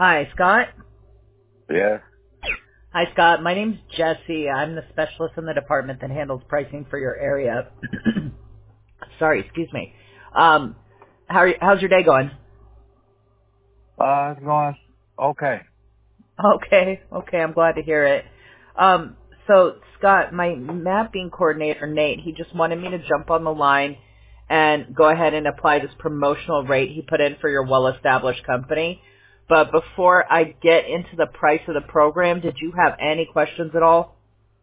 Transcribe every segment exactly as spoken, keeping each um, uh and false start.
Hi, Scott. Yeah. Hi, Scott. My name's Jesse. I'm the specialist in the department that handles pricing for your area. Sorry, excuse me. Um, how are you, how's your day going? Uh, it's going okay. Okay, okay. I'm glad to hear it. Um, so, Scott, my mapping coordinator, Nate, he just wanted me to jump on the line and go ahead and apply this promotional rate he put in for your well-established company. But before I get into the price of the program, did you have any questions at all?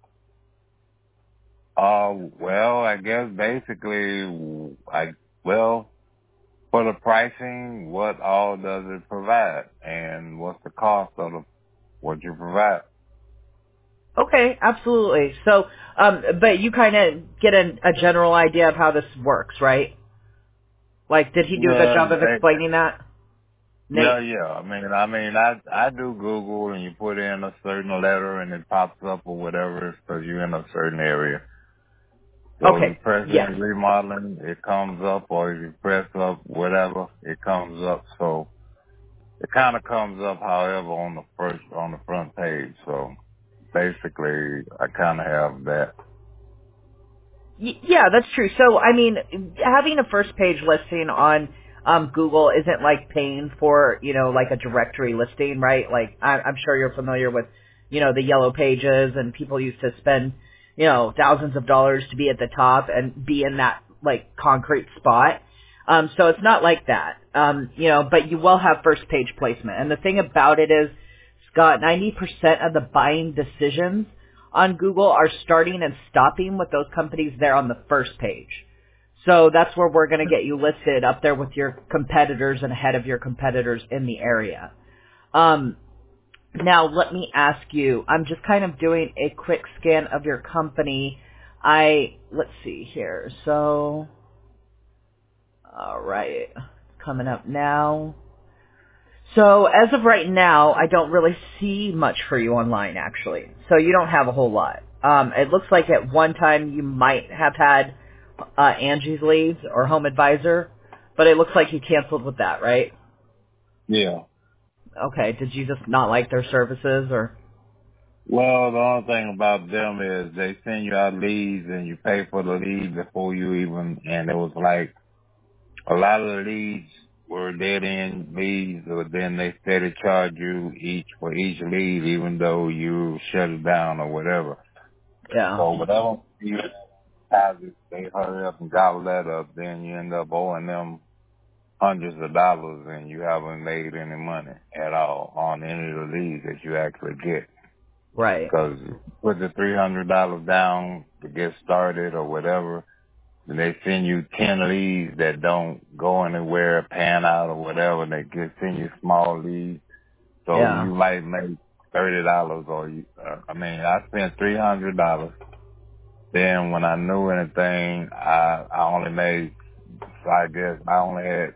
Uh, well, I guess basically, I, well, for the pricing, what all does it provide? And what's the cost of the, what you provide? Okay, absolutely. So, um, but you kind of get a, a general idea of how this works, right? Like, did he do a good Yeah, job of they, explaining that, yeah, Nate? yeah. I mean, I mean, I, I do Google and you put in a certain letter and it pops up or whatever because you're in a certain area. So you Okay, press yes. in remodeling, it comes up, or if you press up whatever, it comes up. So it kind of comes up, however, on the first, on the front page. So basically, I kind of have that. Y- yeah, that's true. So, I mean, having a first page listing on um, Google isn't like paying for, you know, like a directory listing, right? Like, I- I'm sure you're familiar with, you know, the yellow pages, and people used to spend, you know, thousands of dollars to be at the top and be in that, like, concrete spot. Um, so it's not like that, um, you know, but you will have first page placement. And the thing about it is, Scott, ninety percent of the buying decisions on Google are starting and stopping with those companies there on the first page. So that's where we're going to get you listed up there with your competitors and ahead of your competitors in the area. Um, now, let me ask you, I'm just kind of doing a quick scan of your company. I, let's see here. So, all right, coming up now. So as of right now, I don't really see much for you online, actually. So you don't have a whole lot. Um, it looks like at one time you might have had uh, Angie's Leads or Home Advisor, but it looks like you canceled with that, right? Yeah. Okay. Did you just not like their services, or? Well, the only thing about them is they send you out leads and you pay for the lead before you even, and it was like a lot of the leads were dead end leads, or then they steady charge you each for each lead, even though you shut it down or whatever. Yeah. So whatever you deposit, they hurry up and gobble that up, then you end up owing them hundreds of dollars and you haven't made any money at all on any of the leads that you actually get. Right. Because put the three hundred dollars down to get started or whatever, and they send you ten leads that don't go anywhere, pan out or whatever, and they get send you small leads. So Yeah. you might make thirty dollars or you, uh, I mean, I spent three hundred dollars. Then when I knew anything, I, I only made, so I guess I only had,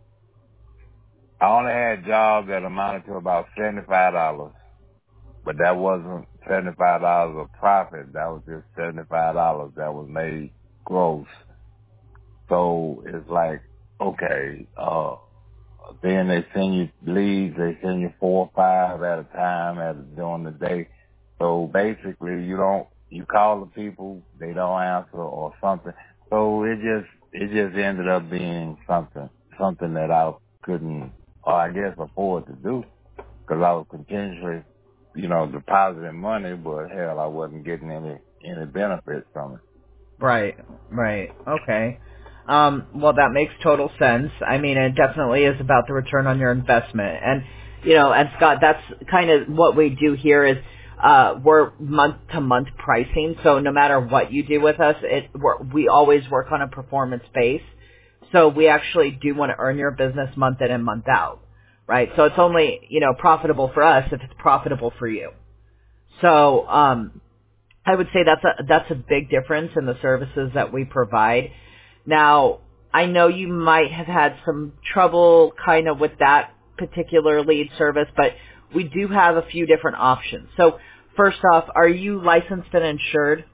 I only had jobs that amounted to about seventy-five dollars. But that wasn't seventy-five dollars of profit. That was just seventy-five dollars that was made gross. So it's like, okay, uh, then they send you leads, they send you four or five at a time at during the day. So basically you don't, you call the people, they don't answer or something. So it just, it just ended up being something, something that I couldn't, or I guess afford to do because I was continuously, you know, depositing money, but hell, I wasn't getting any, any benefits from it. Right, right. Okay. Um, well, that makes total sense. I mean, it definitely is about the return on your investment. And, you know, and Scott, that's kind of what we do here is, uh, we're month-to-month pricing. So no matter what you do with us, it, we're, we always work on a performance base. So we actually do want to earn your business month in and month out, right? So it's only, you know, profitable for us if it's profitable for you. So, um, I would say that's a that's a big difference in the services that we provide. Now, I know you might have had some trouble kind of with that particular lead service, but we do have a few different options. So, first off, are you licensed and insured?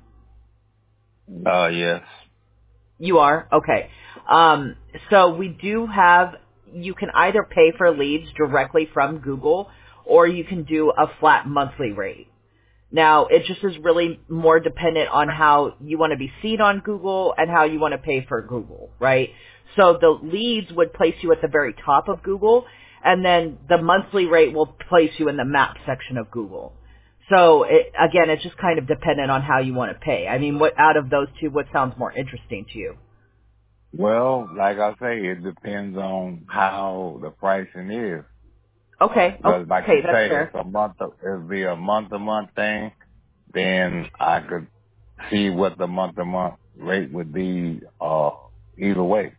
Uh, yes. You are? Okay. Um, so we do have you can either pay for leads directly from Google or you can do a flat monthly rate. Now, it just is really more dependent on how you want to be seen on Google and how you want to pay for Google, right? So the leads would place you at the very top of Google, and then the monthly rate will place you in the map section of Google. So, it, again, it's just kind of dependent on how you want to pay. I mean, what out of those two, what sounds more interesting to you? Well, like I say, it depends on how the pricing is. Okay. Because like Okay, you that's say, fair. it's a month, it'll be a month-to-month thing, then I could see what the month-to-month rate would be, uh, either way.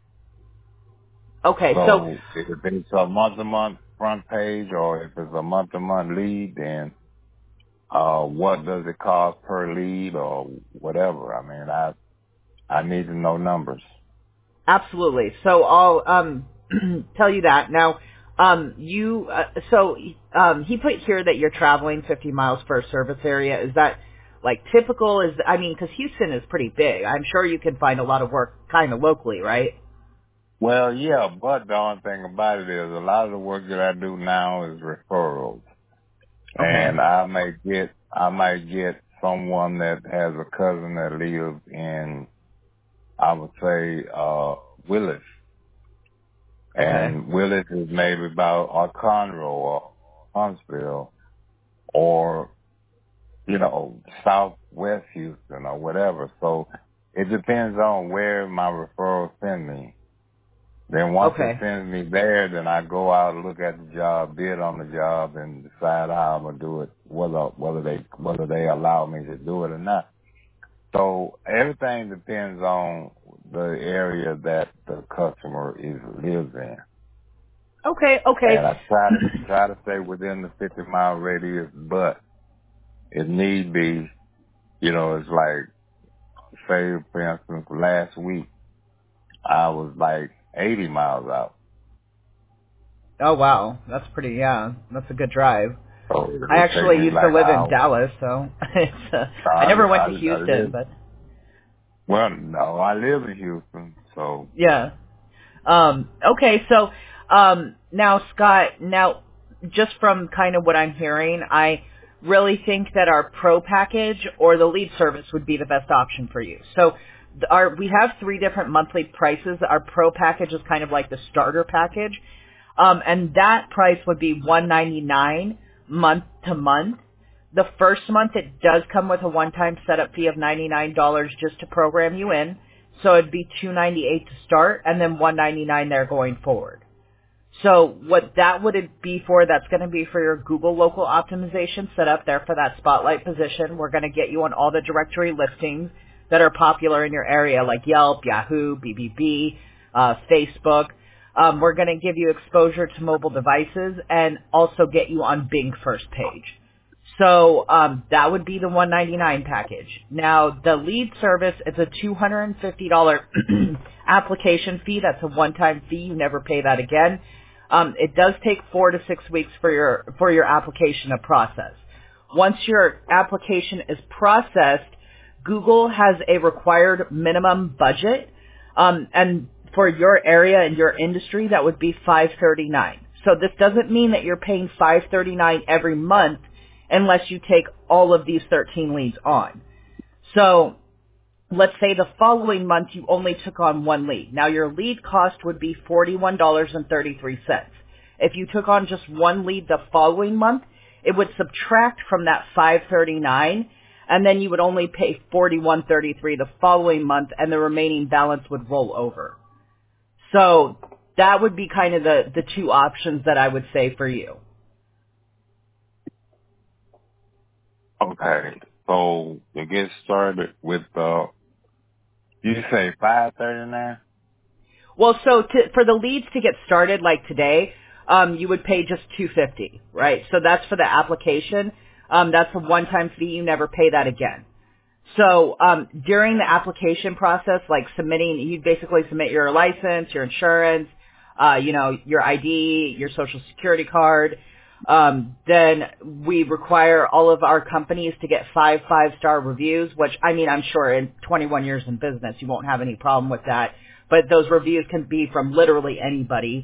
Okay, so So if it's a month-to-month front page or if it's a month-to-month lead, then, uh, what does it cost per lead or whatever? I mean, I, I need to know numbers. absolutely. So I'll um, tell you that. Now, um, you, uh, so um, he put here that you're traveling fifty miles for a service area. Is that like typical? Is I mean, because Houston is pretty big. I'm sure you can find a lot of work kind of locally, right? Well, yeah, but the only thing about it is a lot of the work that I do now is referrals. Okay. And I may get, I might get someone that has a cousin that lives in, I would say, uh, Willis. Okay. And Willis is maybe about or Conroe or Huntsville or, you know, southwest Houston or whatever. So it depends on where my referrals send me. Then once it Okay. sends me there, then I go out and look at the job, bid on the job, and decide how I'm gonna do it, whether whether they whether they allow me to do it or not. So everything depends on the area that the customer is lives in, Okay. and Okay. I try to try to stay within the fifty mile radius, but if need be, you know, it's like say for instance last week I was like eighty miles out. Oh wow, that's pretty. Yeah, that's a good drive. So I it take actually me used to like live in an Dallas, so it's. Uh, I I, never went I, to I Houston, live, but well, no, I live in Houston, so. yeah. Um, okay, so um, now, Scott, now just from kind of what I'm hearing, I really think that our pro package or the lead service would be the best option for you. So th- our we have three different monthly prices. Our pro package is kind of like the starter package, um, and that price would be one ninety-nine month to month. The first month it does come with a one-time setup fee of ninety-nine dollars just to program you in. So it'd be two ninety-eight to start and then one ninety-nine there going forward. So what that would be for, that's going to be for your Google local optimization set up there for that spotlight position. We're going to get you on all the directory listings that are popular in your area like Yelp, Yahoo, B B B, uh, Facebook. Um, we're going to give you exposure to mobile devices and also get you on Bing first page. So um, that would be the one ninety-nine package. Now the lead service is a two hundred fifty dollars application fee. That's a one-time fee. You never pay that again. Um, it does take four to six weeks for your for your application to process. Once your application is processed, Google has a required minimum budget, um, and for your area and your industry, that would be five thirty-nine. So this doesn't mean that you're paying five thirty-nine every month unless you take all of these thirteen leads on. So let's say the following month you only took on one lead. Now your lead cost would be forty-one dollars and thirty-three cents. If you took on just one lead the following month, it would subtract from that five thirty-nine, and then you would only pay forty-one thirty-three the following month, and the remaining balance would roll over. So that would be kind of the, the two options that I would say for you. Okay, so to get started with, uh, you say five thirty-nine? Well, so to, for the leads to get started, like today, um, you would pay just two hundred fifty dollars, right? So that's for the application. Um, that's a one-time fee. You never pay that again. So um, during the application process, like submitting, you basically submit your license, your insurance, uh, you know, your I D, your social security card. Um, then we require all of our companies to get five five-star reviews, which, I mean, I'm sure in twenty-one years in business, you won't have any problem with that. But those reviews can be from literally anybody.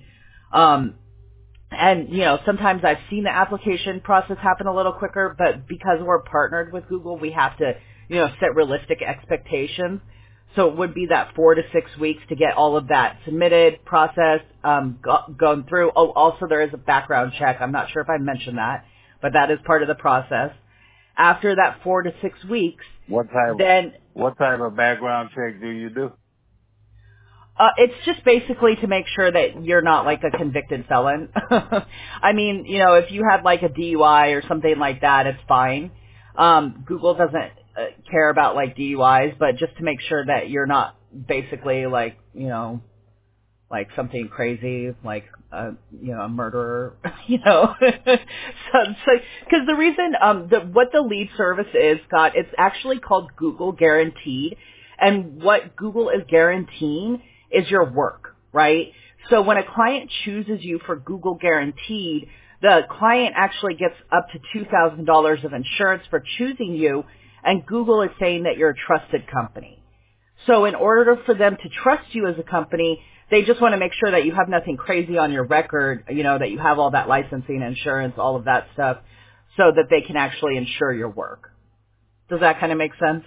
Um, and, you know, sometimes I've seen the application process happen a little quicker, but because we're partnered with Google, we have to, you know, set realistic expectations. So it would be that four to six weeks to get all of that submitted, processed, um, go, gone through. Oh, also there is a background check. I'm not sure if I mentioned that, but that is part of the process. After that four to six weeks, What type then what type of background check do you do? Uh, it's just basically to make sure that you're not like a convicted felon. I mean, you know, if you had like a D U I or something like that, it's fine. Um, Google doesn't uh, care about like D U Is, but just to make sure that you're not basically like, you know, like something crazy, like uh, you know, a murderer, you know. so, so, because the reason, um, the, what the lead service is, Scott, it's actually called Google Guaranteed, and what Google is guaranteeing is your work, right? So when a client chooses you for Google Guaranteed, the client actually gets up to two thousand dollars of insurance for choosing you, and Google is saying that you're a trusted company. So in order for them to trust you as a company, they just want to make sure that you have nothing crazy on your record, you know, that you have all that licensing, insurance, all of that stuff, so that they can actually insure your work. Does that kind of make sense?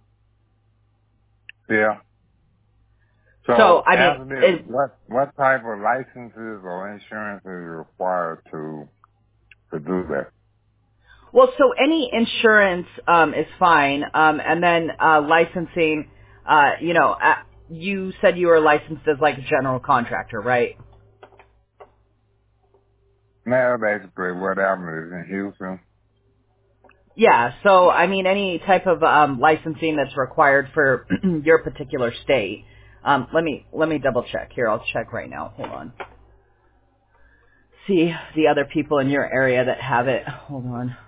Yeah. So So, I mean, after this, it, what what type of licenses or insurance is required to to do that? well, so any insurance um, is fine, um, and then uh, licensing, uh, you know, uh, you said you were licensed as like a general contractor, right? Now, basically, whatever is in Houston. Yeah, so I mean any type of um, licensing that's required for your particular state. Um, let me let me double check here. I'll check right now. Hold on. See the other people in your area that have it. Hold on.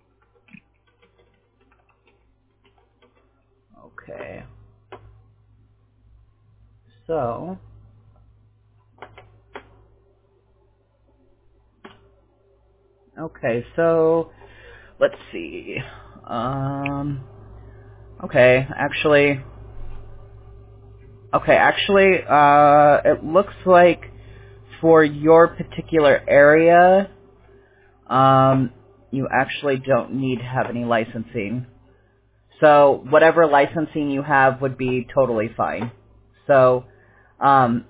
Okay. So okay, so let's see. Um, okay, actually, okay, actually, uh, it looks like for your particular area, um, you actually don't need to have any licensing. So whatever licensing you have would be totally fine. So, um,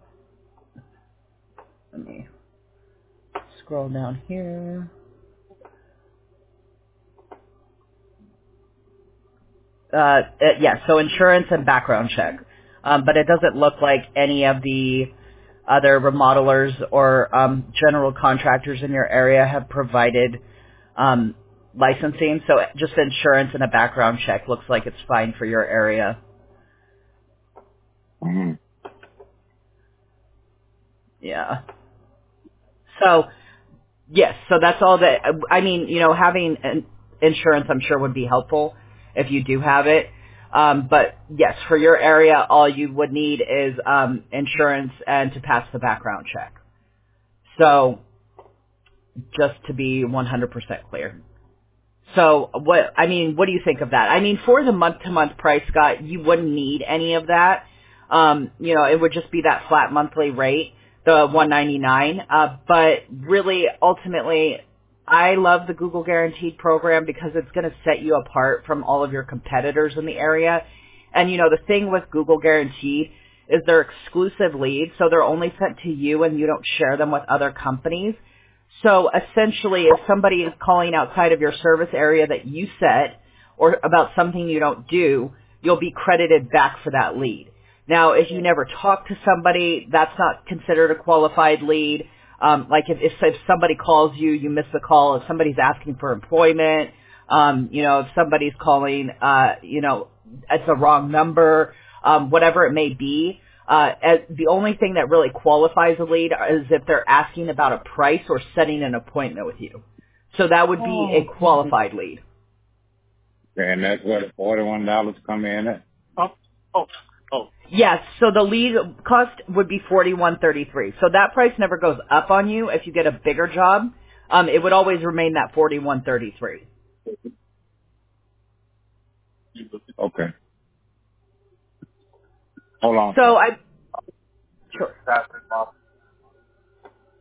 let me scroll down here. Uh, uh, yeah, so insurance and background check. Um, but it doesn't look like any of the other remodelers or um, general contractors in your area have provided um, licensing. So just insurance and a background check looks like it's fine for your area. Mm-hmm. Yeah. So yes, so that's all that, I mean, you know, having an insurance I'm sure would be helpful if you do have it. Um, but yes, for your area, all you would need is um, insurance and to pass the background check. So just to be one hundred percent clear. So what, I mean, what do you think of that? I mean, for the month-to-month price, Scott, you wouldn't need any of that. Um, you know, it would just be that flat monthly rate, the one ninety-nine. Uh, but really, ultimately, I love the Google Guaranteed program because it's going to set you apart from all of your competitors in the area. And, you know, the thing with Google Guaranteed is they're exclusive leads, so they're only sent to you and you don't share them with other companies. So essentially, if somebody is calling outside of your service area that you set or about something you don't do, you'll be credited back for that lead. Now, if you never talk to somebody, that's not considered a qualified lead. Um, like if, if, if somebody calls you, you miss the call. If somebody's asking for employment, um, you know, if somebody's calling, uh, you know, it's a wrong number, um, whatever it may be. Uh, as, the only thing that really qualifies a lead is if they're asking about a price or setting an appointment with you. So that would be a qualified lead. And that's what forty-one dollars come in at. Oh, oh, oh. Yes, so the lead cost would be forty-one thirty-three. So that price never goes up on you if you get a bigger job. Um, it would always remain that forty-one thirty-three. Okay. Hold on. So I, sure.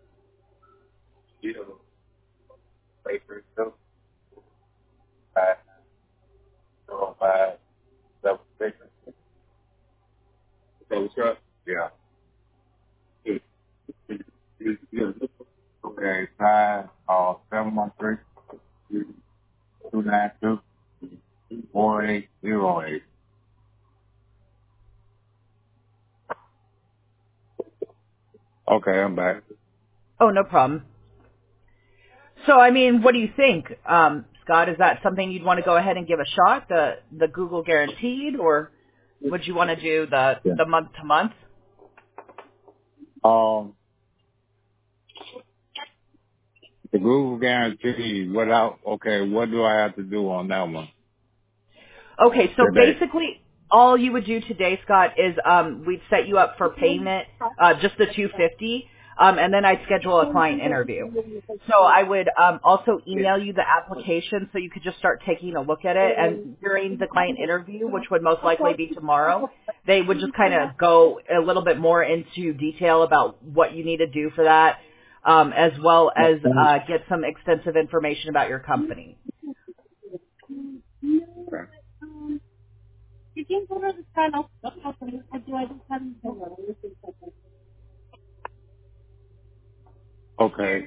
try uh, seven one three, two nine two, four eight zero eight. Okay, I'm back. Oh, no problem. So, I mean, what do you think, um, Scott? Is that something you'd want to go ahead and give a shot, the the Google Guaranteed, or would you want to do the Yeah. the month to month? Um, the Google Guarantee, what out, okay, what do I have to do on that one Okay, so today? basically, all you would do today, Scott, is um, we'd set you up for payment, uh, just the two hundred fifty dollars, um, and then I'd schedule a client interview. So I would um, also email you the application so you could just start taking a look at it. And during the client interview, which would most likely be tomorrow, they would just kind of go a little bit more into detail about what you need to do for that, um, as well as uh, get some extensive information about your company. Okay. Okay.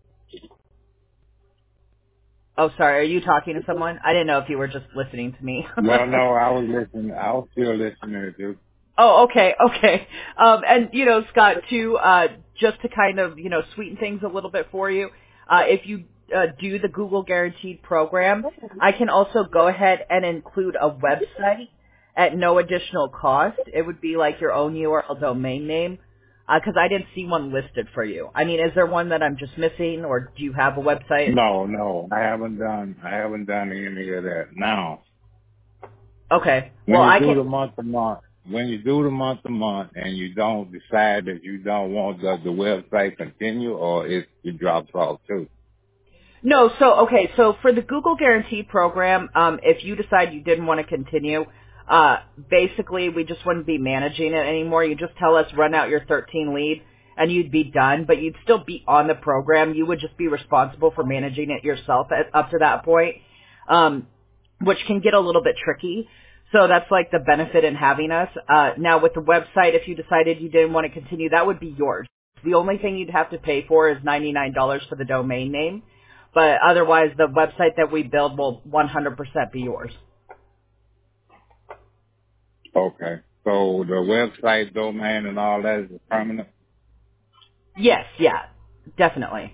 Oh, sorry. Are you talking to someone? I didn't know if you were just listening to me. No, no, I was listening. I was still listening to you. Oh, okay, okay. Um, and you know, Scott, too, uh, just to kind of you know sweeten things a little bit for you, uh, if you uh, do the Google Guaranteed program, I can also go ahead and include a website at no additional cost. It would be like your own U R L domain name, because I didn't see one listed for you. I mean, is there one that I'm just missing, or do you have a website? No, no, I haven't done, I haven't done any of that. Now, Okay. when Well, you I do can. the month to month, when you do the month to month and you don't decide that you don't want the, the website continue or it, it drops off too. No, so okay, so for the Google Guarantee program, um, if you decide you didn't want to continue, uh, basically we just wouldn't be managing it anymore. You just tell us run out your thirteen lead, and you'd be done. But you'd still be on the program. You would just be responsible for managing it yourself at, up to that point, um, which can get a little bit tricky. So that's like the benefit in having us. Uh, now with the website, if you decided you didn't want to continue, that would be yours. The only thing you'd have to pay for is ninety-nine dollars for the domain name. But otherwise, the website that we build will one hundred percent be yours. Okay. So the website domain and all that is permanent? Yes, yeah, definitely.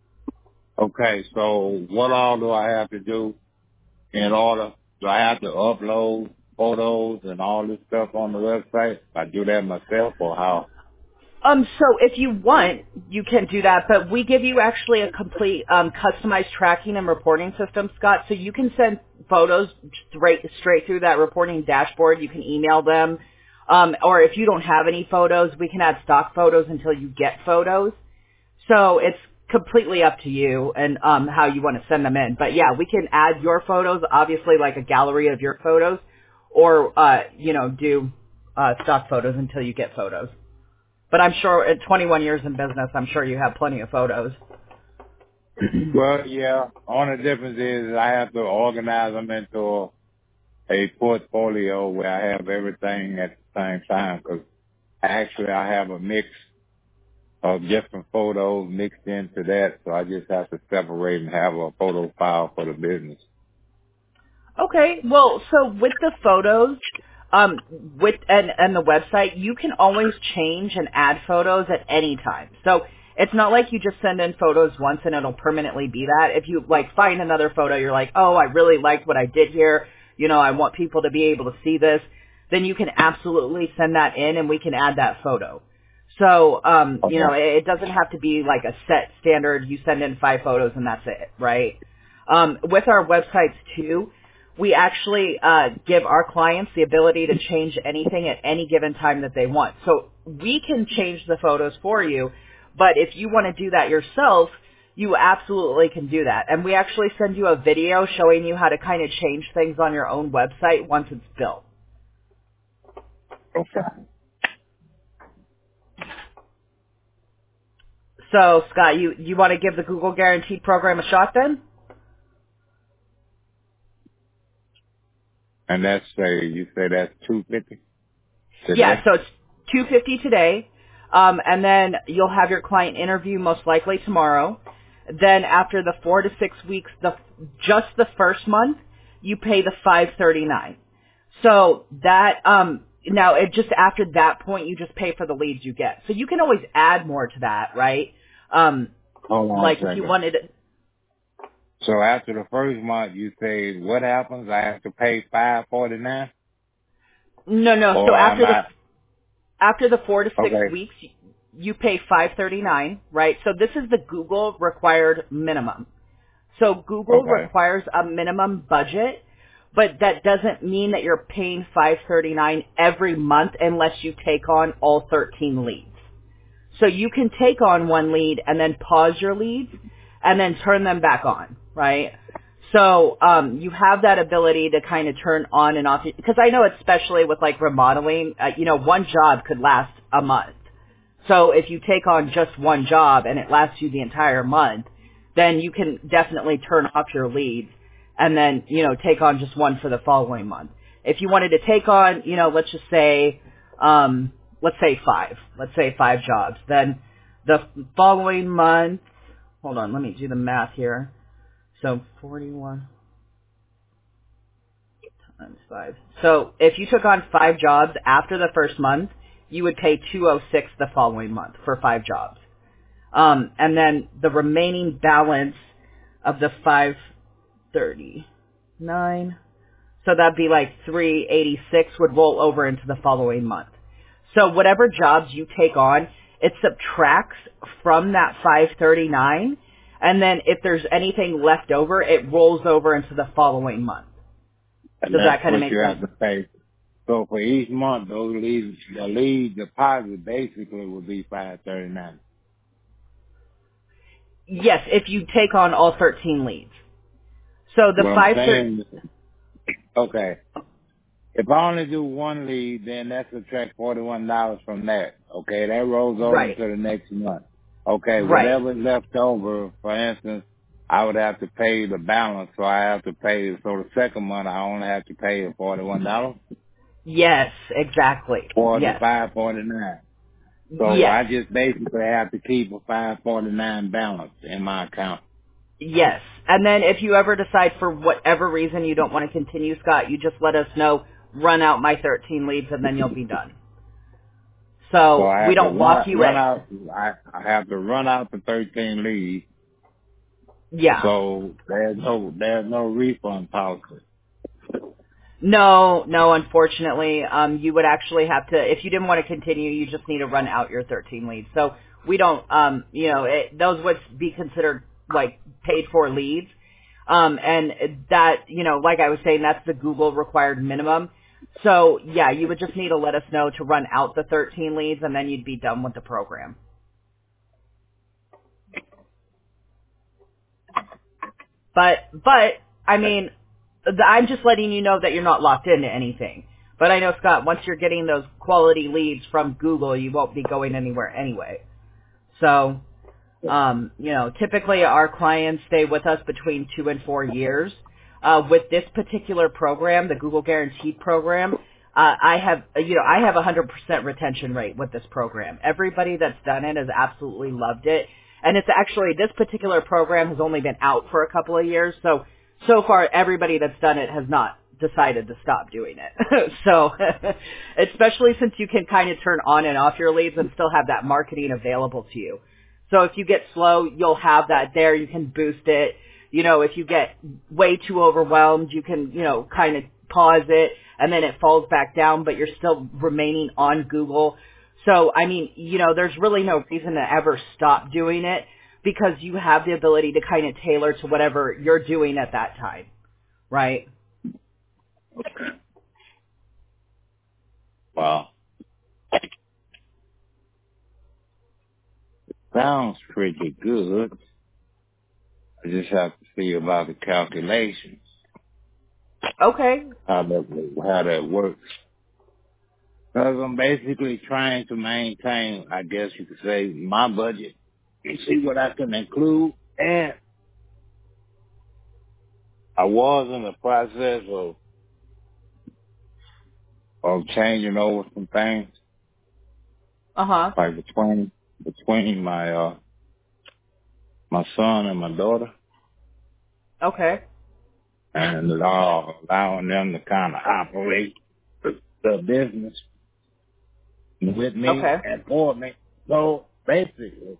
Okay, so what all do I have to do in order? Do I have to upload photos and all this stuff on the website? I do that myself or how? Um, so if you want, you can do that, but we give you actually a complete um, customized tracking and reporting system, Scott. So you can send photos straight straight through that reporting dashboard. You can email them, um, or if you don't have any photos, we can add stock photos until you get photos. So it's completely up to you and um, how you want to send them in. But yeah, we can add your photos, obviously like a gallery of your photos, or uh, you know do uh, stock photos until you get photos. But I'm sure at twenty-one years in business, I'm sure you have plenty of photos. Well, yeah. Only difference is I have to organize them into a portfolio where I have everything at the same time because actually I have a mix of different photos mixed into that, so I just have to separate and have a photo file for the business. Okay, well, so with the photos, um, with and and the website, you can always change and add photos at any time. So it's not like you just send in photos once and it'll permanently be that. If you like find another photo, you're like, oh, I really like what I did here. You know, I want people to be able to see this. Then you can absolutely send that in, and we can add that photo. So, um, you know, Okay. it, it doesn't have to be like a set standard. You send in five photos and that's it, right? Um, with our websites too, we actually uh, give our clients the ability to change anything at any given time that they want. So we can change the photos for you, but if you want to do that yourself, you absolutely can do that. And we actually send you a video showing you how to kind of change things on your own website once it's built. Okay. So, Scott, you, you want to give the Google Guaranteed program a shot then? And that's say you say that's two fifty Yeah, today. so it's two hundred fifty dollars today, um, and then you'll have your client interview most likely tomorrow. Then after the four to six weeks, the just the first month, you pay the five thirty-nine. So that um now it just after that point you just pay for the leads you get. So you can always add more to that, right? Um Hold on like a if you second. wanted So after the first month, you say what happens? I have to pay five forty nine, no no, so or am after the I after the four to six okay? weeks you pay five thirty-nine, right? So this is the Google required minimum. So Google Okay, requires a minimum budget, but that doesn't mean that you're paying five thirty-nine every month unless you take on all thirteen leads. So you can take on one lead and then pause your leads and then turn them back on, right? So um, you have that ability to kind of turn on and off because I know especially with like remodeling, uh, you know, one job could last a month. So if you take on just one job and it lasts you the entire month, then you can definitely turn off your leads and then, you know, take on just one for the following month. If you wanted to take on, you know, let's just say, um, let's say five, let's say five jobs, then the following month, hold on, let me do the math here. So forty-one times five. So if you took on five jobs after the first month, you would pay two hundred six the following month for five jobs. Um, and then the remaining balance of the five thirty-nine, so that'd be like three eighty-six would roll over into the following month. So whatever jobs you take on, it subtracts from that five thirty-nine, and then if there's anything left over, it rolls over into the following month. and Does that that's kind of what make you have sense? to pay. So for each month, those leads, the lead deposit basically would be five thirty nine. Yes, if you take on all thirteen leads. So the What I'm five thirty, saying, okay, if I only do one lead, then that's subtract forty one dollars from that. Okay, that rolls over right, to the next month. Okay, right. whatever's left over, for instance, I would have to pay the balance, so I have to pay. So the second month, I only have to pay the forty one dollars Yes, exactly. or the Yes. five forty nine. So Yes. I just basically have to keep a five forty nine balance in my account. Yes. And then if you ever decide for whatever reason you don't want to continue, Scott, you just let us know, run out my thirteen leads, and then you'll be done. So So I we have to don't lock run you run in. out. I I have to run out the thirteen leads. Yeah. So there's no there's no refund policy. No, no, unfortunately, um, you would actually have to, if you didn't want to continue, you just need to run out your thirteen leads. So we don't, um, you know, it, those would be considered like paid for leads. Um, and that, you know, like I was saying, that's the Google required minimum. So yeah, you would just need to let us know to run out the thirteen leads and then you'd be done with the program. But, but, I mean, th- I'm just letting you know that you're not locked into anything. But I know, Scott, once you're getting those quality leads from Google, you won't be going anywhere anyway. So, um, you know, typically our clients stay with us between two and four years. Uh, with this particular program, the Google Guaranteed program, uh, I have, you know, I have a one hundred percent retention rate with this program. Everybody that's done it has absolutely loved it. And it's actually, this particular program has only been out for a couple of years. So, so far everybody that's done it has not decided to stop doing it. So, especially since you can kind of turn on and off your leads and still have that marketing available to you. So if you get slow, you'll have that there. You can boost it. You know, if you get way too overwhelmed, you can, you know, kind of pause it and then it falls back down, but you're still remaining on Google. So, I mean, you know, there's really no reason to ever stop doing it because you have the ability to kind of tailor to whatever you're doing at that time, right? Well, sounds pretty good. I just have to see about the calculations, Okay. how that how that works. Because I'm basically trying to maintain, I guess you could say, my budget and see what I can include. And I was in the process of of changing over some things, Uh-huh. like between between my uh my son and my daughter. Okay. And uh, allowing them to kind of operate the, the business with me Okay. and for me. So basically,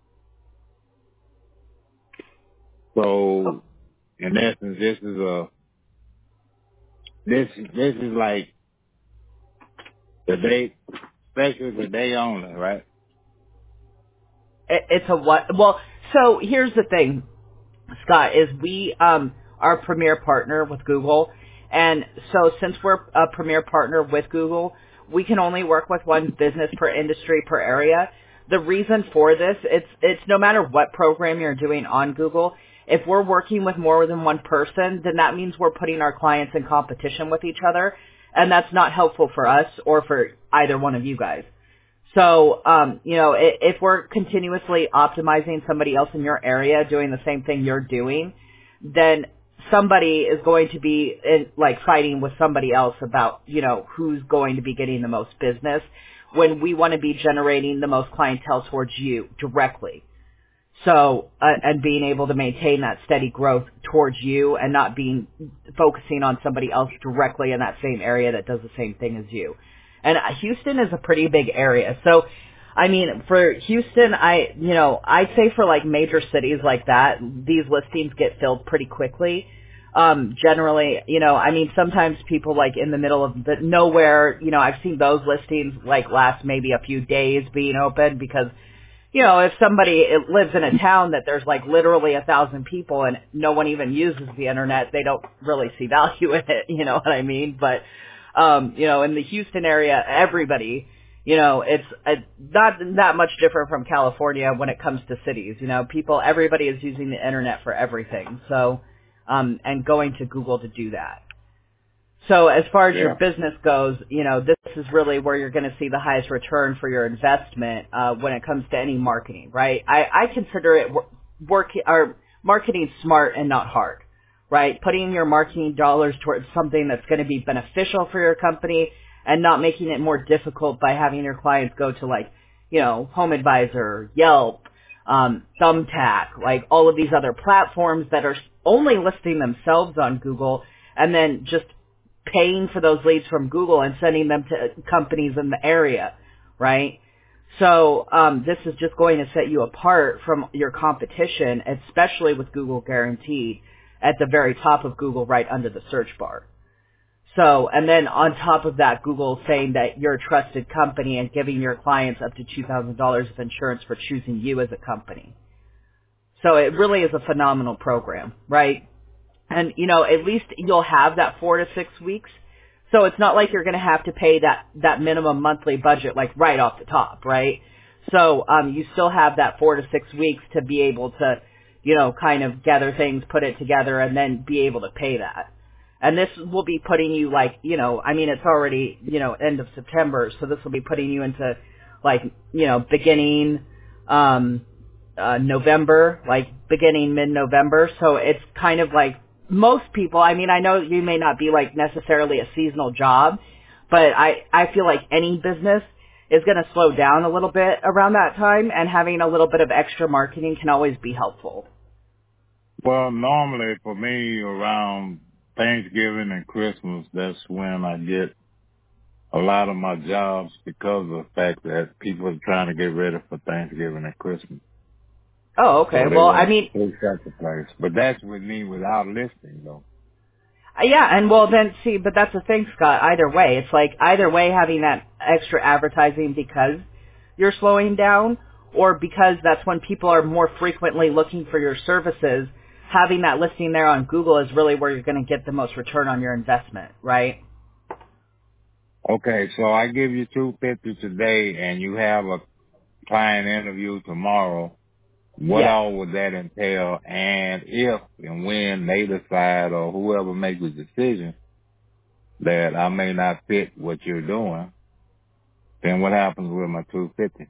so in essence, this is a this this is like the day, especially the day only, right? It, it's a what? Well, so here's the thing, Scott, is we um are a premier partner with Google, and so since we're a premier partner with Google, we can only work with one business per industry per area. The reason for this, it's it's no matter what program you're doing on Google, if we're working with more than one person, then that means we're putting our clients in competition with each other, and that's not helpful for us or for either one of you guys. So, um, you know, if, if we're continuously optimizing somebody else in your area doing the same thing you're doing, then somebody is going to be in, like fighting with somebody else about, you know, who's going to be getting the most business when we want to be generating the most clientele towards you directly. So, uh, and being able to maintain that steady growth towards you and not being focusing on somebody else directly in that same area that does the same thing as you. And Houston is a pretty big area. So, I mean, for Houston, I, you know, I'd say for like major cities like that, these listings get filled pretty quickly. Um, generally, you know, I mean, sometimes people like in the middle of the nowhere, you know, I've seen those listings like last maybe a few days being open because, you know, if somebody lives in a town that there's like literally a thousand people and no one even uses the internet, they don't really see value in it. You know what I mean? But, um, you know, in the Houston area, everybody, you know, it's uh, not that much different from California when it comes to cities. You know, people, everybody is using the internet for everything. So, um, and going to Google to do that. So as far as Yeah. your business goes, you know, this is really where you're going to see the highest return for your investment uh, when it comes to any marketing, right? I, I consider it wor- work or marketing smart and not hard, right? Putting your marketing dollars towards something that's going to be beneficial for your company and not making it more difficult by having your clients go to like, you know, HomeAdvisor, Yelp, um, Thumbtack, like all of these other platforms that are only listing themselves on Google and then just paying for those leads from Google and sending them to companies in the area, right? So um, this is just going to set you apart from your competition, especially with Google Guaranteed at the very top of Google right under the search bar. So, and then on top of that, Google saying that you're a trusted company and giving your clients up to two thousand dollars of insurance for choosing you as a company. So it really is a phenomenal program, right? And, you know, at least you'll have that four to six weeks. So it's not like you're going to have to pay that, that minimum monthly budget, like right off the top, right? So, um, you still have that four to six weeks to be able to, you know, kind of gather things, put it together, and then be able to pay that. And this will be putting you like, you know, I mean, it's already, you know, end of September, so this will be putting you into like, you know, beginning, um, uh, November, like beginning mid-November. So it's kind of like, most people, I mean, I know you may not be like necessarily a seasonal job, but I, I feel like any business is going to slow down a little bit around that time, and having a little bit of extra marketing can always be helpful. Well, normally for me around Thanksgiving and Christmas, that's when I get a lot of my jobs because of the fact that people are trying to get ready for Thanksgiving and Christmas. Oh, okay. So Well, they I want mean, to take that to place. But that's with me without listing, though. yeah, and well then, see, but that's the thing, Scott, either way. It's like either way having that extra advertising because you're slowing down or because that's when people are more frequently looking for your services, having that listing there on Google is really where you're going to get the most return on your investment, right? Okay, so I give you two fifty today and you have a client interview tomorrow. What Yes. all would that entail? And if and when they decide or whoever makes the decision that I may not fit what you're doing, then what happens with my two fifty?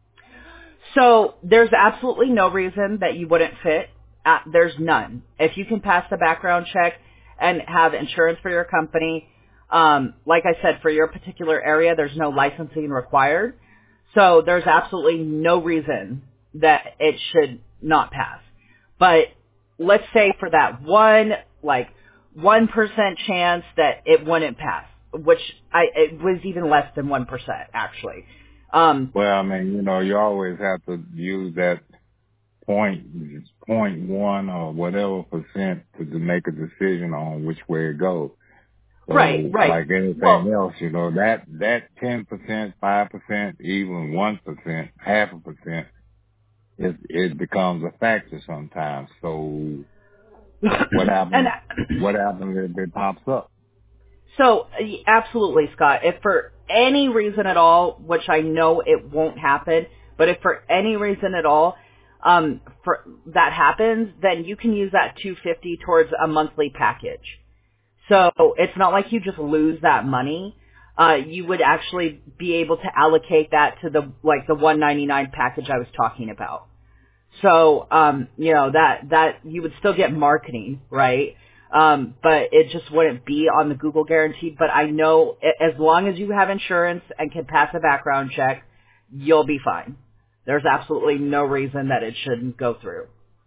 So there's absolutely no reason that you wouldn't fit. Uh, there's none. If you can pass the background check and have insurance for your company, um, like I said, for your particular area, there's no licensing required. So there's absolutely no reason that it should not pass. But let's say for that one, like, one percent chance that it wouldn't pass, which I, it was even less than one percent, actually. Um, Well, I mean, you know, you always have to use that point, point one or whatever percent to, to make a decision on which way it goes. So, right, right. like anything Well, else, you know, that that ten percent, five percent, even one percent, half a percent, it it becomes a factor sometimes. So, what and happens? What happens if it pops up? so, absolutely, Scott. If for any reason at all, which I know it won't happen, but if for any reason at all, um, for that happens, then you can use that two hundred fifty dollars towards a monthly package. So it's not like you just lose that money. Uh, you would actually be able to allocate that to the like the one hundred ninety-nine package I was talking about. So, um, you know, that, that you would still get marketing, right? Um, but it just wouldn't be on the Google guaranteed. But I know a- as long as you have insurance and can pass a background check, you'll be fine. There's absolutely no reason that it shouldn't go through.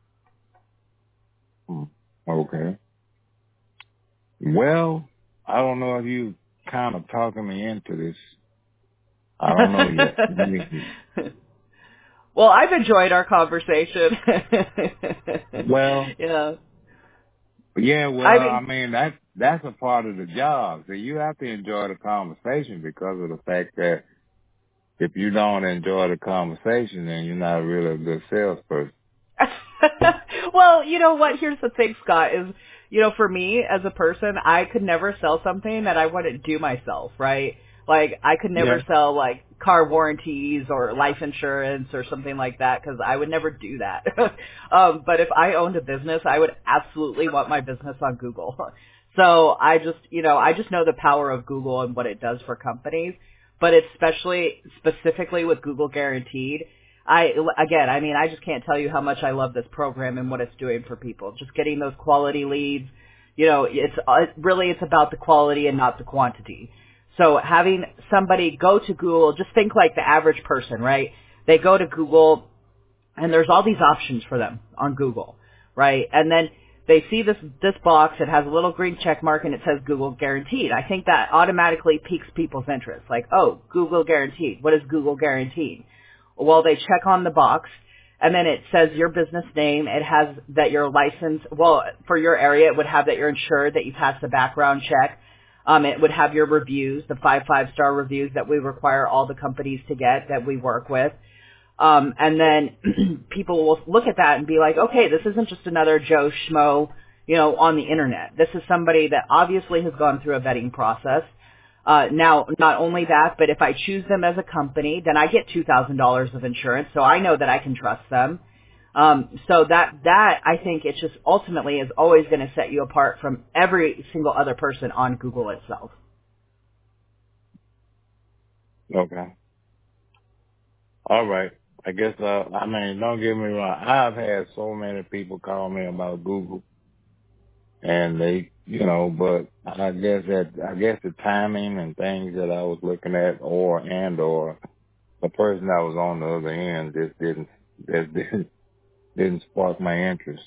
Hmm. Okay. Well, I don't know if you kind of talking me into this. I don't know yet. Let me see. Well, I've enjoyed our conversation. Well, Yeah. yeah, well, I I mean, mean, that, that's a part of the job. So you have to enjoy the conversation because of the fact that if you don't enjoy the conversation, then you're not really a good salesperson. well, you know what? Here's the thing, Scott, is, you know, for me as a person, I could never sell something that I wouldn't do myself, right? Like, I could Yeah. never sell, like, car warranties or life insurance or something like that because I would never do that. um, but if I owned a business, I would absolutely want my business on Google. So I just, you know, I just know the power of Google and what it does for companies, but especially, specifically with Google Guaranteed, I, again, I mean, I just can't tell you how much I love this program and what it's doing for people. Just getting those quality leads, you know, it's uh, really, it's about the quality and not the quantity. So having somebody go to Google, just think like the average person, right? They go to Google and there's all these options for them on Google, right? And then they see this this box, it has a little green check mark and it says Google Guaranteed. I think that automatically piques people's interest. Like, oh, Google Guaranteed. What is Google Guaranteed? Well, they check on the box and then it says your business name. It has that you're licensed. Well, for your area, it would have that you're insured, that you passed the background check. Um, it would have your reviews, the five five-star reviews that we require all the companies to get that we work with. Um, and then people will look at that and be like, okay, this isn't just another Joe Schmo, you know, on the internet. This is somebody that obviously has gone through a vetting process. Uh, now, not only that, but if I choose them as a company, then I get two thousand dollars of insurance, so I know that I can trust them. Um, so that, that, I think it just ultimately is always going to set you apart from every single other person on Google itself. Okay. All right. I guess, uh, I mean, don't get me wrong. I've had so many people call me about Google and they, you know, but I guess that, I guess the timing and things that I was looking at or, and or the person that was on the other end just didn't, just didn't, didn't spark my interest.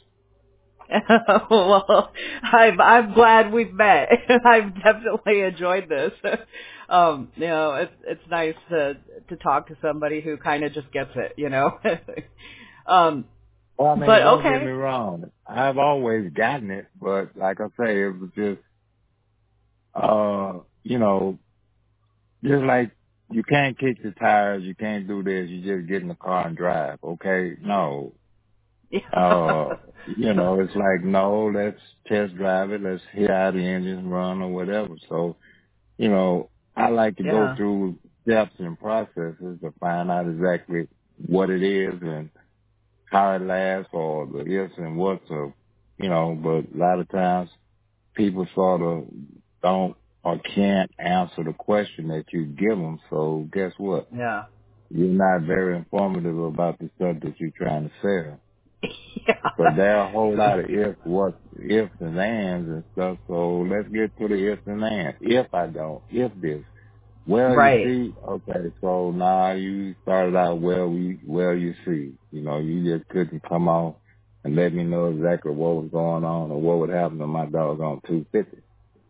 Well, I'm I'm glad we've met. I've definitely enjoyed this. Um, you know, it's it's nice to to talk to somebody who kind of just gets it, you know. um, Well, I mean, but don't get me okay, wrong. I've always gotten it, but like I say, it was just, uh, you know, just like you can't kick the tires, you can't do this, you just get in the car and drive. Okay, no. Uh, you know, it's like, no, let's test drive it, let's hear how the engines run or whatever. So, you know, I like to go yeah, through steps and processes to find out exactly what it is and how it lasts or the ifs and whats of, you know, but a lot of times people sort of don't or can't answer the question that you give them. So guess what? yeah, You're not very informative about the stuff that you're trying to sell. But yeah, there are a whole lot of if, what, ifs and ands and stuff. So let's get to the ifs and ands. If I don't, if this. Well, you right, see, okay, so now you started out well, we, well, you see, you know, you just couldn't come off. and let me know exactly what was going on or what would happen to my doggone two fifty.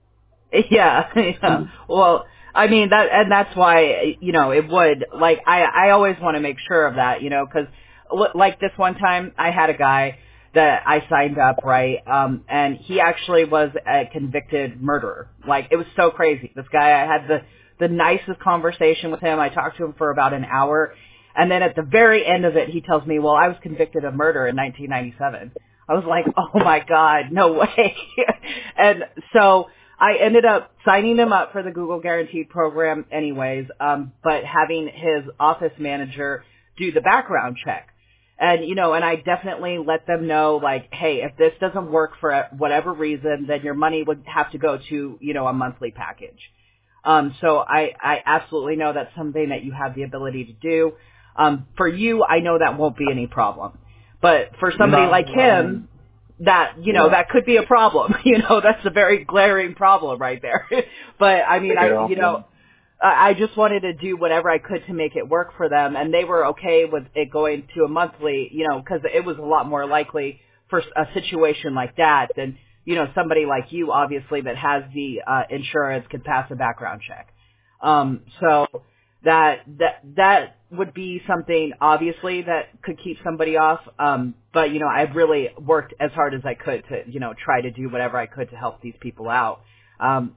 Yeah, yeah. Well, I mean that, and that's why you know it would like I I always want to make sure of that, you know, because like this one time I had a guy that I signed up right, um, and he actually was a convicted murderer. Like it was so crazy. This guy, I had the the nicest conversation with him. I talked to him for about an hour, and then at the very end of it, he tells me, "Well, I was convicted of murder in nineteen ninety-seven." I was like, "Oh my God, no way!" And so I ended up signing him up for the Google Guaranteed program anyways, um, but having his office manager do the background check. And, you know, and I definitely let them know, like, hey, if this doesn't work for whatever reason, then your money would have to go to, you know, a monthly package. Um, so I, I absolutely know that's something that you have the ability to do. Um, for you, I know that won't be any problem. But for somebody No, like him, that, you know, yeah. that could be a problem. You know, that's a very glaring problem right there. But, I mean, I, you know, I just wanted to do whatever I could to make it work for them, and they were okay with it going to a monthly, you know, because it was a lot more likely for a situation like that than, you know, somebody like you, obviously, that has the uh, insurance could pass a background check. Um, so that that that would be something, obviously, that could keep somebody off. Um, but, you know, I've really worked as hard as I could to, you know, try to do whatever I could to help these people out. Um,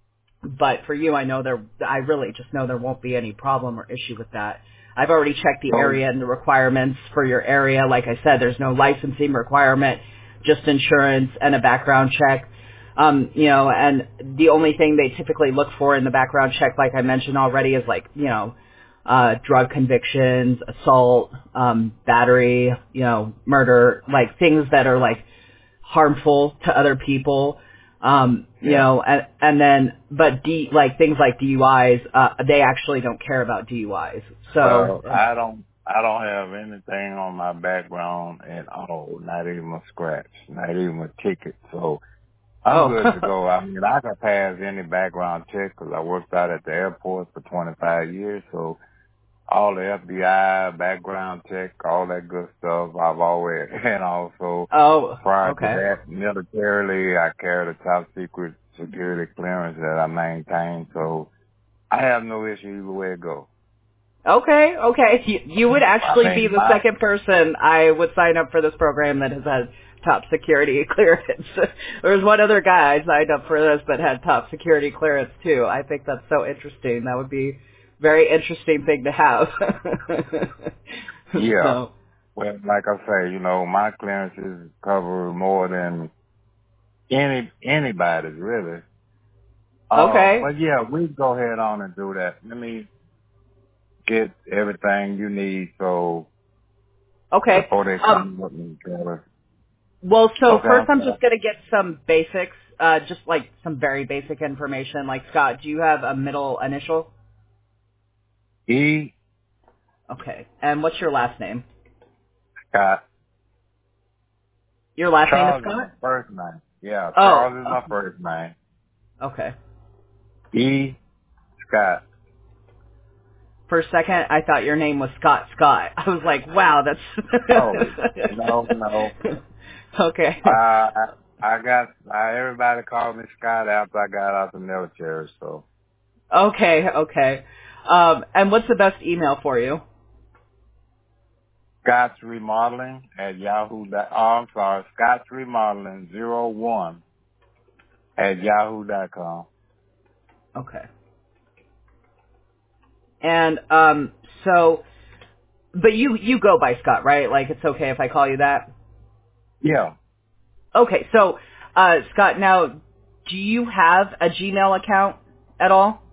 But for you, I know there, I really just know there won't be any problem or issue with that. I've already checked the area and the requirements for your area. Like I said, there's no licensing requirement, just insurance and a background check. Um, you know, and the only thing they typically look for in the background check, like I mentioned already, is like, you know, uh, drug convictions, assault, um, battery, you know, murder, like things that are like harmful to other people. Um, you Yeah. know, and, and then, but D, like things like D U Is, uh, they actually don't care about D U Is. So, Well, I don't, I don't have anything on my background at all, not even a scratch, not even a ticket. So I'm oh, good to go. I mean, I can pass any background check because I worked out at the airport for twenty-five years. So all the F B I background check, all that good stuff, I've always, and also oh, prior to okay. that, militarily, I carried a top secret security clearance that I maintain. So I have no issue either way it goes. Okay, okay. You, you would I actually be mean, the my, second person I would sign up for this program that has had top security clearance. There was one other guy I signed up for this that had top security clearance too. I think that's so interesting. That would be a very interesting thing to have. yeah. So, Well, like I say, you know, my clearances cover more than any anybody's really. Uh, okay. but yeah, we go ahead on and do that. Let me get everything you need so Okay. before they Um, come with me. Taylor. well, so Okay, first I'm I'm sorry. just going to get some basics, uh, just like some very basic information. Like, Scott, do you have a middle initial? E. Okay. And what's your last name? Scott. Your last name is Charles is my Scott? first name. Yeah, Oh, Charles is my first name. okay. E. Scott. For a second, I thought your name was Scott Scott. I was like, wow, Oh, no, no. that's... okay. Uh, I, I got, uh, everybody called me Scott after I got out the military, so. Okay, okay. Um, and what's the best email for you? Scott's Remodeling at Yahoo. Dot, oh, I'm sorry. Scott's Remodeling zero one at Yahoo dot com. Okay. And, um, so, but you, you go by Scott, right? Like, it's okay if I call you that? Yeah. Okay, so, uh, Scott, now, do you have a Gmail account at all?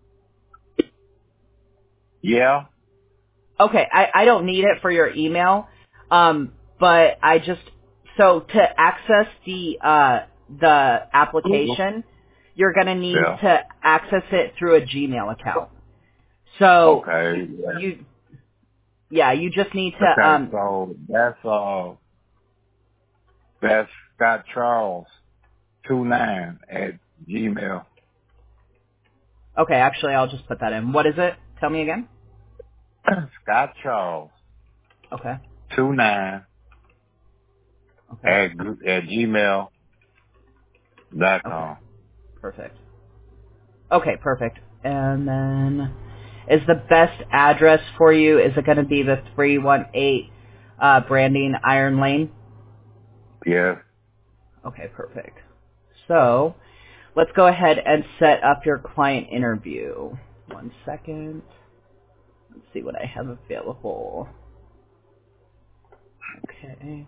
Yeah. Okay, I, I don't need it for your email, um, but I just, so to access the, uh, the application, you're going to need Yeah. to access it through a Gmail account. So, Okay. you, Yeah. you yeah, you just need to, Okay. um, So that's, uh, that's Scott Charles two nine at Gmail. okay, actually, I'll just put that in. What is it? Tell me again. Scott Charles Okay. two nine Okay. at at gmail dot com. Okay. Perfect. Okay, perfect. And then, is the best address for you, is it going to be the three one eight uh, Branding Iron Lane? Yes. Okay, perfect. So, let's go ahead and set up your client interview. One second. Let's see what I have available. Okay.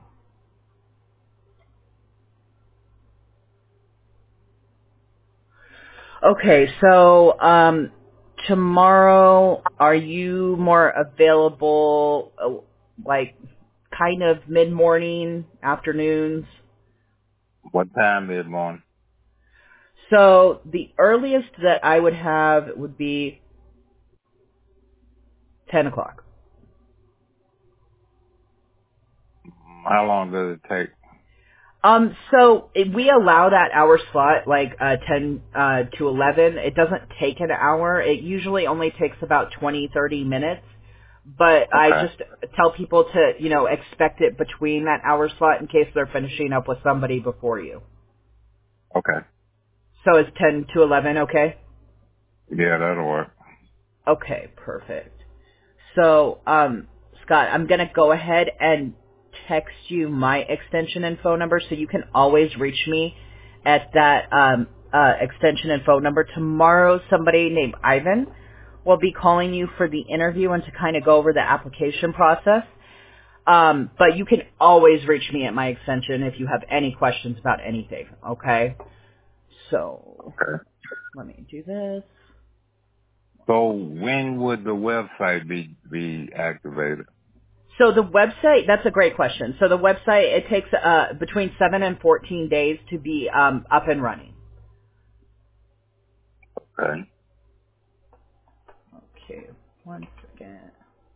Okay, so um, tomorrow, are you more available, uh, like, kind of mid-morning, afternoons? What time mid morning? So the earliest that I would have would be ten o'clock. How long does it take? Um, so if we allow that hour slot, like uh, ten uh, to eleven. It doesn't take an hour. It usually only takes about twenty, thirty minutes. But I Okay. just tell people to, you know, expect it between that hour slot in case they're finishing up with somebody before you. Okay. So is ten to eleven okay? Yeah, that'll work. Okay, perfect. So, um, Scott, I'm going to go ahead and text you my extension and phone number so you can always reach me at that um, uh, extension and phone number. Tomorrow, somebody named Ivan will be calling you for the interview and to kind of go over the application process. Um, but you can always reach me at my extension if you have any questions about anything, okay? So, Okay. let me do this. So when would the website be be activated? So the website, that's a great question. So the website, it takes uh, between seven and fourteen days to be um, up and running. Okay. Okay, one second.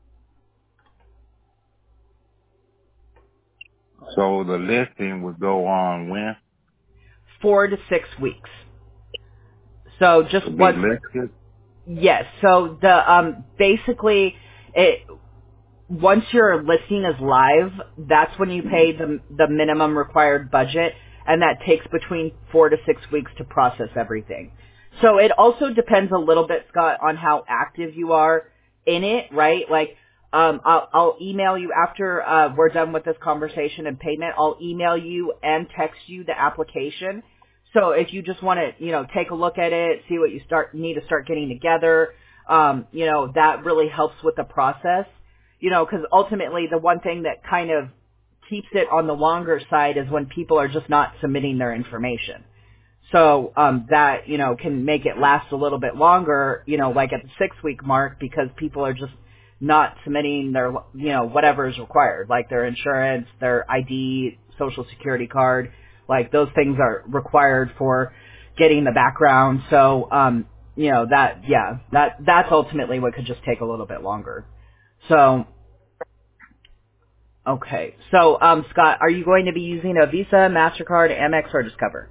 So the listing would go on when? Four to six weeks. So just To be once, listed? yes. So the um, basically, it once your listing is live, that's when you pay the the minimum required budget, and that takes between four to six weeks to process everything. So it also depends a little bit, Scott, on how active you are in it, right? Like, um, I'll, I'll email you after uh, we're done with this conversation and payment. I'll email you and text you the application. So if you just want to, you know, take a look at it, see what you start need to start getting together, um, you know, that really helps with the process. You know, because ultimately the one thing that kind of keeps it on the longer side is when people are just not submitting their information. So um, that, you know, can make it last a little bit longer, you know, like at the six-week mark because people are just not submitting their, you know, whatever is required, like their insurance, their I D, social security card, like those things are required for getting the background. So, um, you know, that, yeah, that that's ultimately what could just take a little bit longer. So, okay. So, um, Scott, are you going to be using a Visa, MasterCard, Amex, or Discover?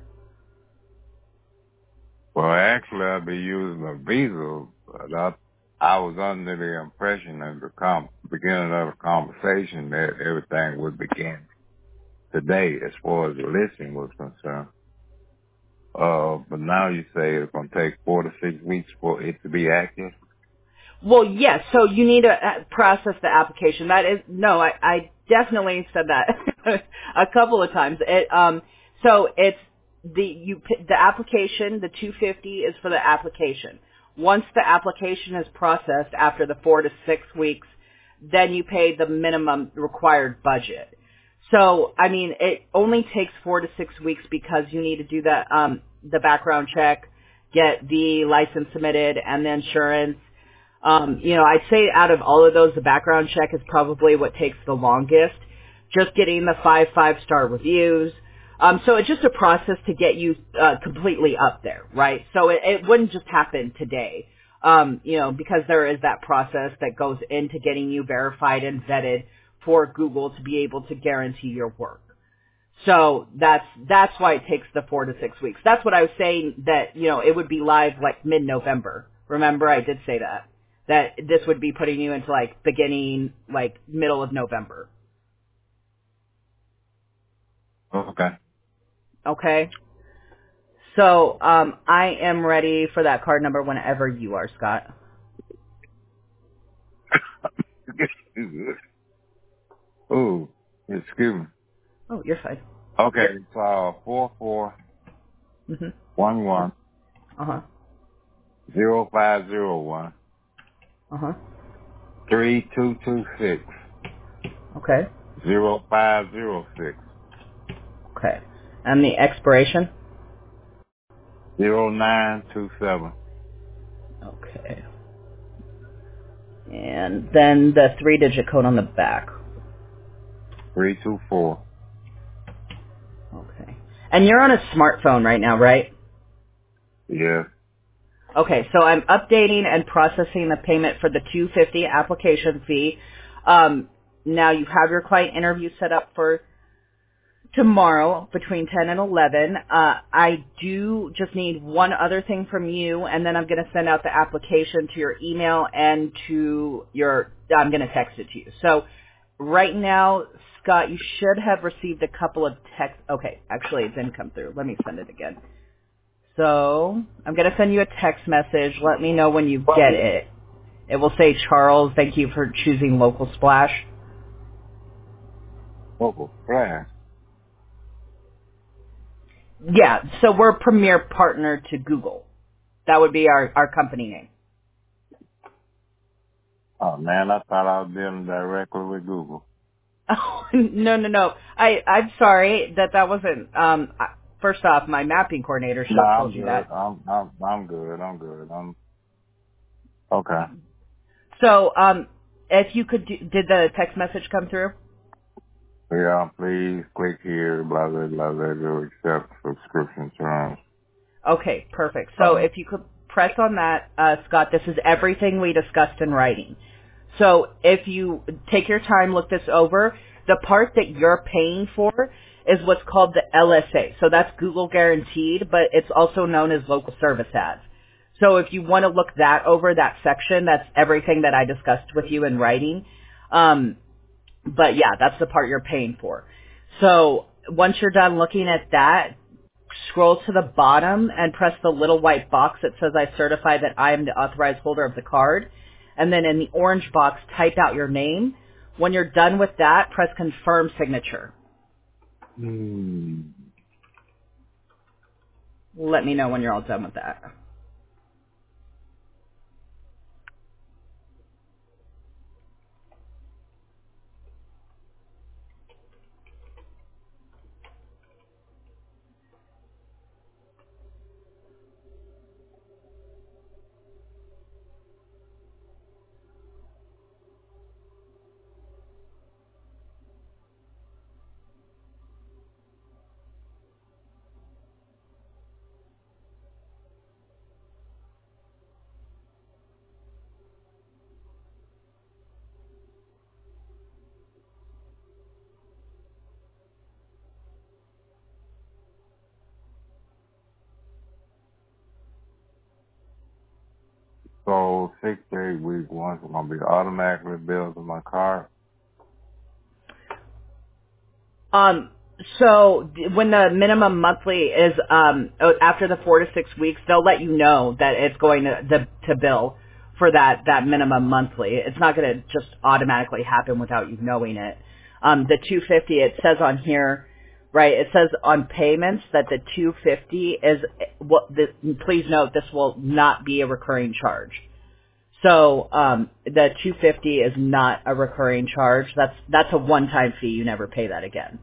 Well, actually, I'd be using a Visa, but I, I was under the impression at the com- beginning of the conversation that everything would begin today as far as the listing was concerned. Uh, but now you say it's going to take four to six weeks for it to be active? Well, yes. So you need to uh, process the application. That is no. I, I definitely said that a couple of times. It um. So it's the you p- the application. The two fifty is for the application. Once the application is processed after the four to six weeks, then you pay the minimum required budget. So, I mean, it only takes four to six weeks because you need to do the um the background check, get the license submitted, and the insurance. Um, you know, I'd say out of all of those, the background check is probably what takes the longest. Just getting the five five-star reviews. Um, so it's just a process to get you uh, completely up there, right? So it, it wouldn't just happen today, um, you know, because there is that process that goes into getting you verified and vetted for Google to be able to guarantee your work. So that's that's why it takes the four to six weeks. That's what I was saying, that, you know, it would be live like mid-November. Remember, I did say that. That this would be putting you into like beginning, like middle of November. Okay. Okay. So um, I am ready for that card number whenever you are, Scott. Ooh, excuse me. Oh, you're fine. Okay, it's uh four four Mhm. one one Uh huh. zero five zero one Uh huh. three two two six Okay. zero five zero six Okay. And the expiration. zero nine two seven Okay. And then the three-digit code on the back. three two four. Okay. And you're on a smartphone right now, right? Yes. Okay, so I'm updating and processing the payment for the two hundred fifty dollars application fee. Um, now you have your client interview set up for tomorrow between ten and eleven. Uh, I do just need one other thing from you, and then I'm going to send out the application to your email and to your, I'm going to text it to you. So right now, Scott, you should have received a couple of texts. Okay, actually it didn't come through. Let me send it again. So I'm going to send you a text message. Let me know when you get it. It will say, Charles, thank you for choosing Local Splash. Oh, right. Yeah, so we're a premier partner to Google. That would be our, our company name. Oh man, I thought I was dealing directly with Google. Oh, no, no, no. I, I'm sorry that that wasn't, um, I- first off, my mapping coordinator should No, have I'm told you good. that. I'm I'm I'm good. I'm good. I'm okay. So, um, if you could, do, did the text message come through? Yeah, please click here, blah blah blah blah to accept subscription terms. Okay, perfect. So Um, if you could press on that, uh, Scott, this is everything we discussed in writing. So if you take your time, look this over, the part that you're paying for is what's called the L S A. So that's Google Guaranteed, but it's also known as Local Service Ads. So if you want to look that over, that section, that's everything that I discussed with you in writing. Um, but yeah, that's the part you're paying for. So once you're done looking at that, scroll to the bottom and press the little white box that says I certify that I am the authorized holder of the card. And then in the orange box, type out your name. When you're done with that, press confirm signature. hmm. Let me know when you're all done with that. So six to eight weeks once I'm gonna be automatically billed to my card. Um, so d- when the minimum monthly is um, uh, after the four to six weeks, they'll let you know that it's going to the, to bill for that that minimum monthly. It's not going to just automatically happen without you knowing it. Um, the two hundred fifty, it says on here, right? It says on payments that the two hundred fifty is what. The, please note this will not be a recurring charge. So um, the two hundred fifty is not a recurring charge. That's that's a one-time fee. You never pay that again.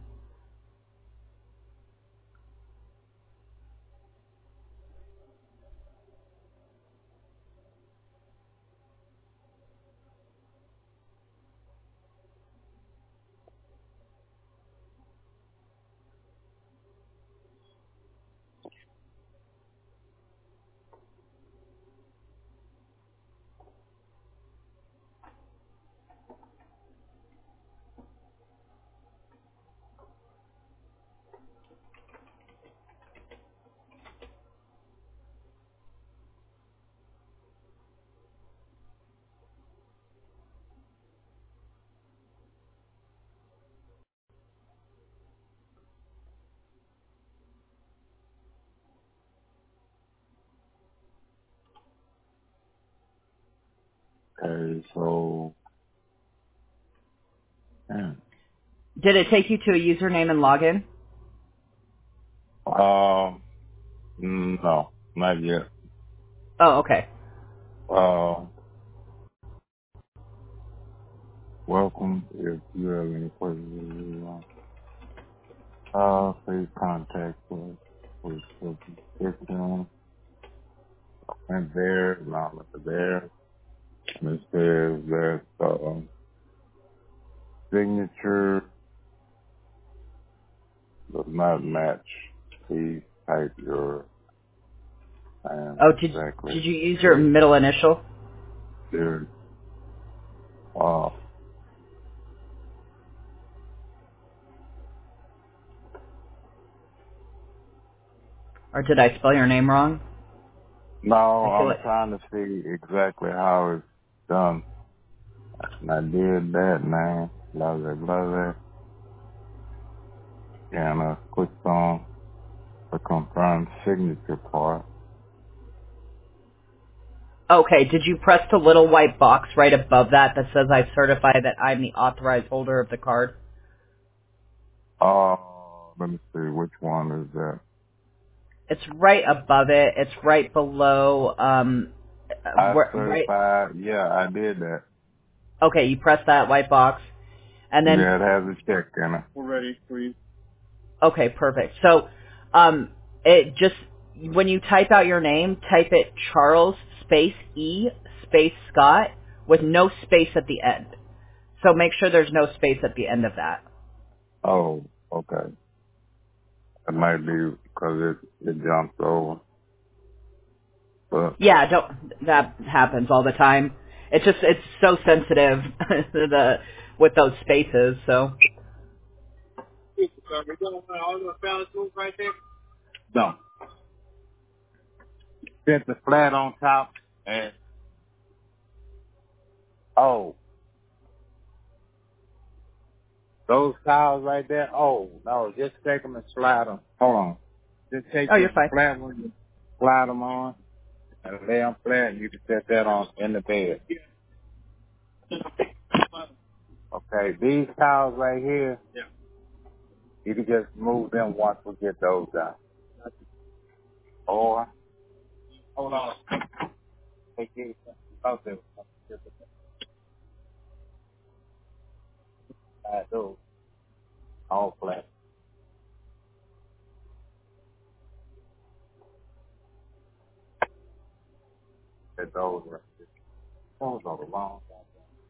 Okay, so, hmm. Did it take you to a username and login? Um, no, not yet. Oh, okay. Uh, welcome. If you have any questions, uh, please contact us. Please click on and there, not with there. And it says that um, signature does not match. Please type your name Oh, did exactly. did you use your middle initial? There. Uh, Or did I spell your name wrong? no, I feel I'm it. trying to see exactly how it's done. And I did that, man. Blah, blah, blah, blah. And I clicked on the confirm signature part. Okay, did you press the little white box right above that that says I certify that I'm the authorized holder of the card? Uh, let me see, which one is that? It's right above it. It's right below, um, uh, I where- right. certified, yeah, I did that. Okay, you press that white box, and then Yeah, it has a check in it. We're ready for you. okay, perfect. So, um, it just when you type out your name, type it Charles space E space Scott with no space at the end. So make sure there's no space at the end of that. Oh, okay. It might be because it, it jumps over. But, Yeah, don't that happens all the time. It's just it's so sensitive the with those spaces. So no. Set the flat on top and, oh, those tiles right there, oh, no, just take them and slide them. Hold on. Just take oh, the you're fine. flat one and slide them on and lay them flat and you can set that on in the bed. Okay, these tiles right here, you can just move them once we get those done. Or, hold on. Take these out there. Slide those all flat. Set those right there. Those are the long ones.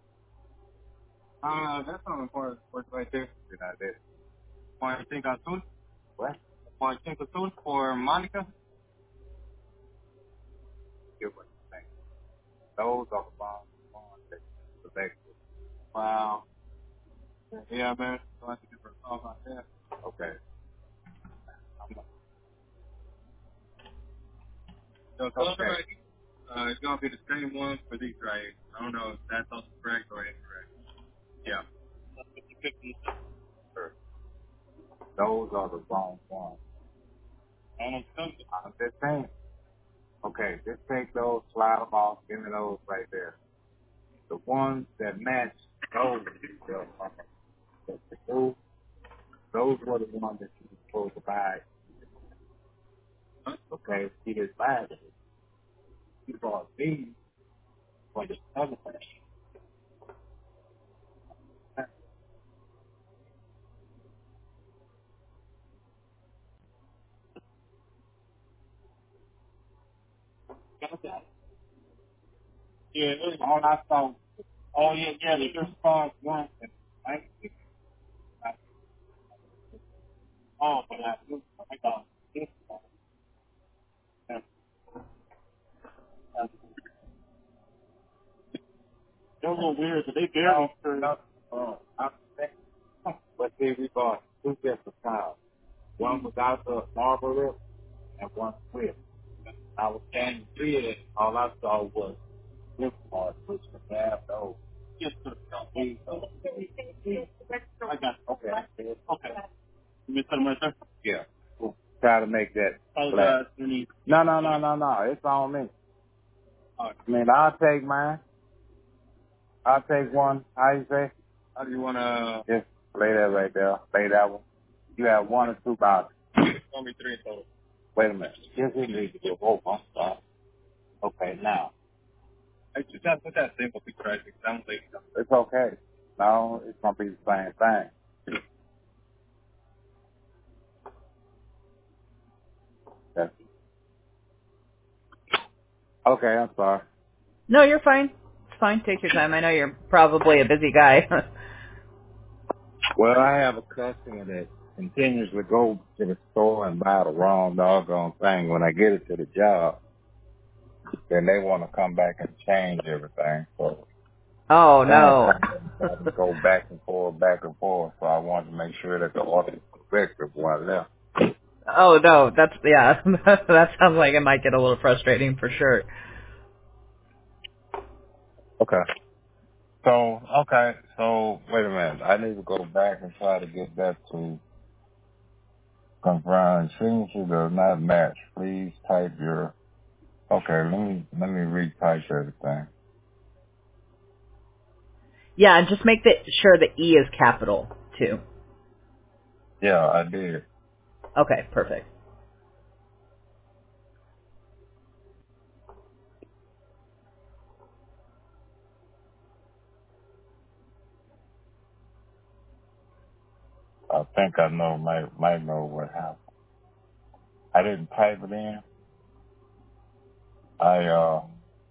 Uh, that's on the part right there. Did I did. Juan Cinco Azul? What? Juan Cinco Azul for Monica? Give us the thing. Those are the long ones that you selected. Wow. Yeah, man. So I have to give her a call about that. Okay. I'm not. So color okay. Right here, uh, it's going to be the same one for these right here. I don't know if that's also correct or incorrect. Yeah. Sure. Those are the wrong ones. And it's something. I'm just saying. Okay, just take those, slide them off, give me those right there. The ones that match those, the, uh, the, the those, those were the ones that you were supposed to buy. Okay, he just buy it. He bought these for the other thing. Yeah, all I saw, oh yeah, yeah, the just bought one. I, I, oh, but I, I got this one. And, and, they're a little weird, but they barely. No, no, uh, I, but then we bought two different styles. One without the marble lip and one with. I was standing there, all I saw was this part, which was half those. Just to the I got okay. Okay. You missed them right there? Yeah. We'll try to make that flat. No, no, no, no, no. It's on me. I mean, I'll take mine. I'll take one. How you say? How do you want to? Just lay that right there. Lay that one. You have one or two boxes. Tell me three total. Wait a minute. Just need to get oh, I'm sorry. Okay, now. I just got to put that simple pricing. Sounds like it's okay. No, it's gonna be the same thing. That's, okay, I'm sorry. No, you're fine. It's fine. Take your time. I know you're probably a busy guy. Well, I have a customer that continuously go to the store and buy the wrong doggone thing. When I get it to the job, then they want to come back and change everything. So Oh, no. I go back and forth, back and forth. So I wanted to make sure that the order is correct before I left. Oh, no. That's, yeah, that sounds like it might get a little frustrating for sure. Okay. So, okay. So, wait a minute. I need to go back and try to get that to confirm. Signature does not match. Please type your, okay, let me, let me retype everything. Yeah, and just make the, sure the E is capital, too. Yeah, I did. Okay, perfect. I think I know, might, might know what happened. I didn't type it in. I, uh,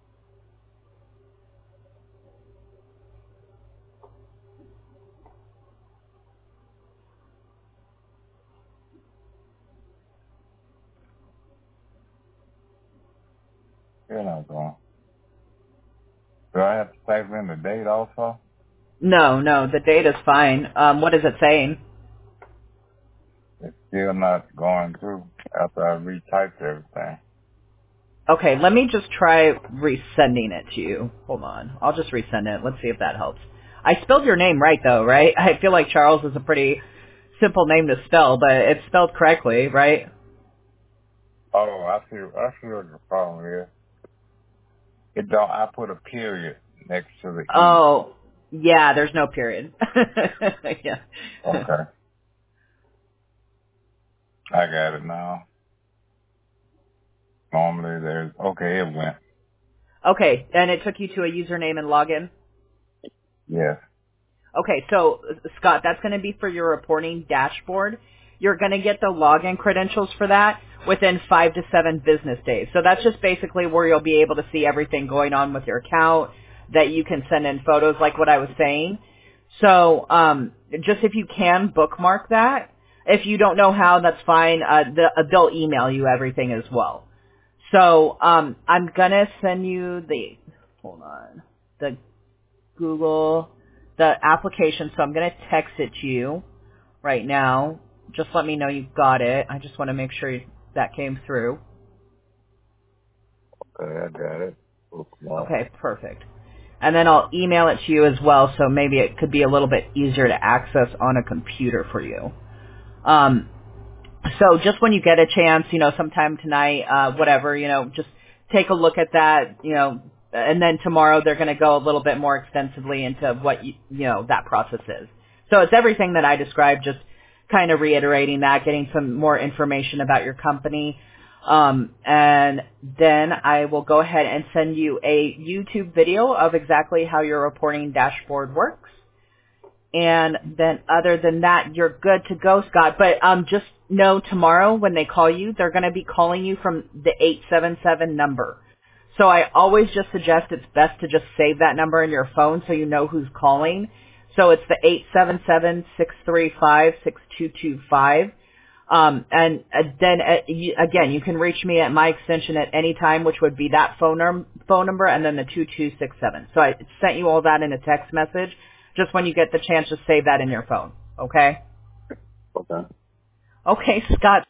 you're not going. Do I have to type in the date also? No, no, the date is fine. Um, what is it saying? It's still not going through after I retyped everything. Okay, let me just try resending it to you. Hold on. I'll just resend it. Let's see if that helps. I spelled your name right, though, right? I feel like Charles is a pretty simple name to spell, but it's spelled correctly, right? Oh, I see, I see what the problem is. It don't, I put a period next to the E. Oh, yeah, there's no period. Yeah. Okay. I got it now. Normally there's, okay, it went. Okay, and it took you to a username and login? Yes. Okay, so Scott, that's going to be for your reporting dashboard. You're going to get the login credentials for that within five to seven business days. So that's just basically where you'll be able to see everything going on with your account, that you can send in photos like what I was saying. So um, just if you can bookmark that. If you don't know how, that's fine. Uh, the, uh, they'll email you everything as well. So um, I'm going to send you the, hold on, the Google, the application. So I'm going to text it to you right now. Just let me know you've got it. I just want to make sure that came through. Okay, I got it. Bookmark. Okay, perfect. And then I'll email it to you as well, so maybe it could be a little bit easier to access on a computer for you. Um, So just when you get a chance, you know, sometime tonight, uh, whatever, you know, just take a look at that, you know, and then tomorrow they're going to go a little bit more extensively into what, you, you know, that process is. So it's everything that I described, just kind of reiterating that, getting some more information about your company. Um, and then I will go ahead and send you a YouTube video of exactly how your reporting dashboard works. And then other than that, you're good to go, Scott. But um, just know tomorrow when they call you, they're going to be calling you from the eight seven seven number. So I always just suggest it's best to just save that number in your phone so you know who's calling. So it's the eight seven seven, six three five, six two two five. Um, and uh, then, uh, you, again, you can reach me at my extension at any time, which would be that phone, num- phone number and then the two two six seven. So I sent you all that in a text message. Just when you get the chance, just save that in your phone. Okay? Okay. Okay, Scott.